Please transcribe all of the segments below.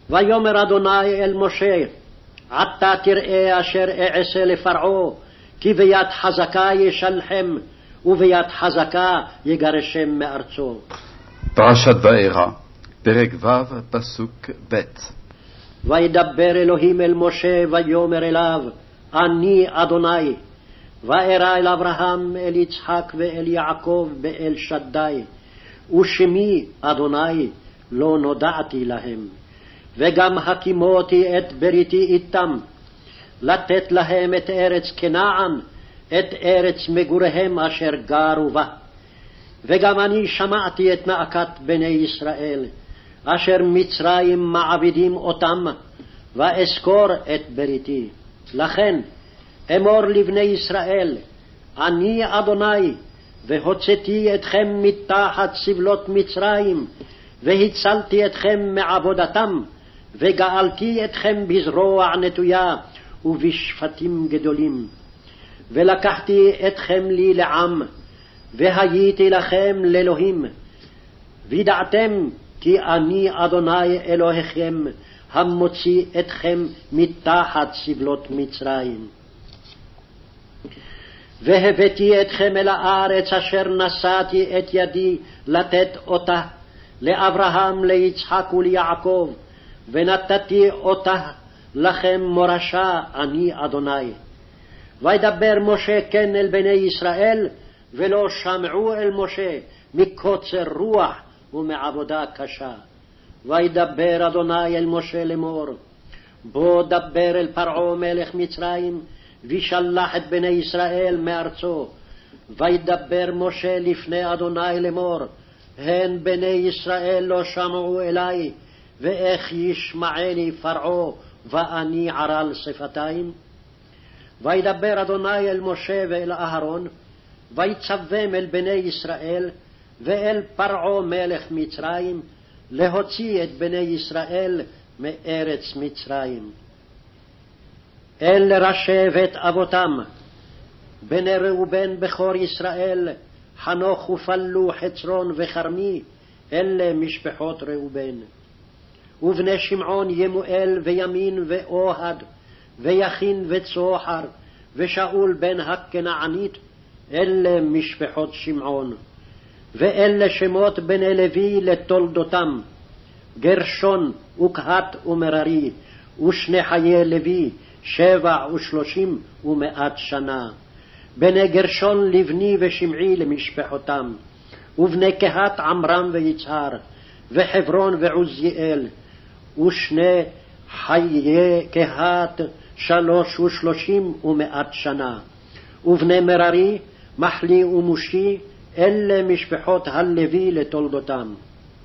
ויאמר אדוני אל משה, עתה תראה אשר אעשה לפרעה, כי ביד חזקה ישלחם, וביד חזקה יגרשם מארצו. פרשת וארא, פרק ו' פסוק ב'. וידבר אלוהים אל משה ויאמר אליו, אני אדוני. וארא אל אברהם, אל יצחק ואל יעקב באל שדי, ושמי אדוני לא נודעתי להם. וגם הקימותי את בריתי איתם, לתת להם את ארץ כנען, את ארץ מגוריהם אשר גרו בה. וגם אני שמעתי את נאקת בני ישראל, אשר מצרים מעבידים אותם, ואזכור את בריתי. לכן אמור לבני ישראל, אני אדוני, והוצאתי אתכם מתחת סבלות מצרים, והצלתי אתכם מעבודתם, וגאלתי אתכם בזרוע נטויה ובשפטים גדולים. ולקחתי אתכם לי לעם, והייתי לכם לאלוהים. וידעתם כי אני אדוני אלוהיכם, המוציא אתכם מתחת סבלות מצרים. והבאתי אתכם אל הארץ אשר נשאתי את ידי לתת אותה לאברהם, ליצחק וליעקב, ונתתי אותה לכם מורשה, אני אדוני. וידבר משה כן אל בני ישראל, ולא שמעו אל משה מקוצר רוח ומעבודה קשה. וידבר אדוני אל משה לאמור, בוא דבר אל פרעה מלך מצרים, וישלח את בני ישראל מארצו. וידבר משה לפני אדוני לאמור, הן בני ישראל לא שמעו אלי, ואיך ישמעני פרעה ואני ערל שפתיים? וידבר אדוני אל משה ואל אהרון, ויצווים אל בני ישראל ואל פרעה מלך מצרים, להוציא את בני ישראל מארץ מצרים. אל ראשי בית אבותם, בני ראובן בכור ישראל, חנוך ופלו, חצרון וכרמי, אלה משפחות ראובן. ובני שמעון, ימואל וימין ואוהד, ויכין וצוחר, ושאול בן הכנענית, אלה משפחות שמעון. ואלה שמות בני לוי לתולדותם, גרשון וקהת ומררי, ושני חיי לוי, 37 ומאת שנה. בני גרשון לבני ושמעי למשפחותם, ובני קהת עמרם ויצהר, וחברון ועוזיאל, ושני חיי קהת 33 ומאת שנה. ובני מררי, מחלי ומושי, אלה משפחות הלוי לתולדותם.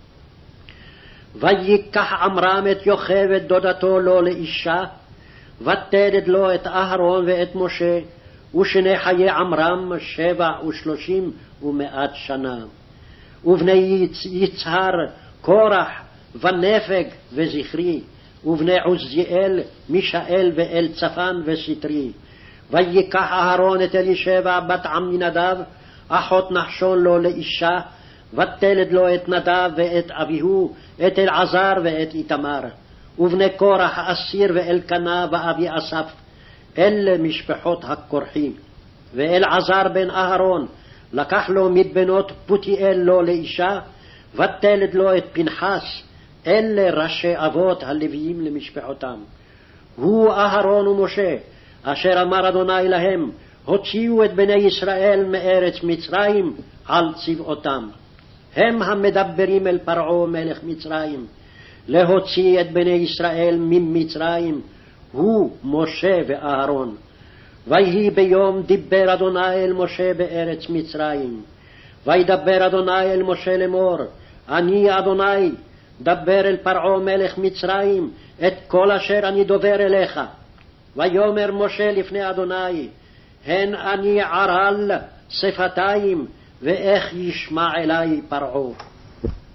ויקח עמרם את יוכבד דודתו לו לאישה, ותלד לו את אהרון ואת משה, ושני חיי עמרם 37 ומאת שנה. ובני יצהר, קורח ונפג וזכרי, ובני עוזיאל, מישאל ואל צפן וסטרי. ויקח אהרון את אלישבע בת עמינדב, אחות נחשון לו לאישה, ותלד לו את נדב ואת אביהו, את אלעזר ואת איתמר. ובני קורח, אסיר ואלקנה ואבי אסף, אלה משפחות הקורחי. ואלעזר בן אהרון לקח לו מבנות פותיאל לו לאישה, ותלד לו את פנחס, אלה ראשי אבות הלוויים למשפחותם. הוא אהרון ומשה, אשר אמר אדוני להם, הוציאו את בני ישראל מארץ מצרים על צבאותם. הם המדברים אל פרעה מלך מצרים, להוציא את בני ישראל ממצרים, הוא משה ואהרון. ויהי ביום דיבר אדוני אל משה בארץ מצרים. וידבר אדוני אל משה לאמור, אני אדוני, דבר אל פרעה מלך מצרים את כל אשר אני דובר אליך. ויאמר משה לפני אדוני, הן אני ערל שפתיים, ואיך ישמע אלי פרעה?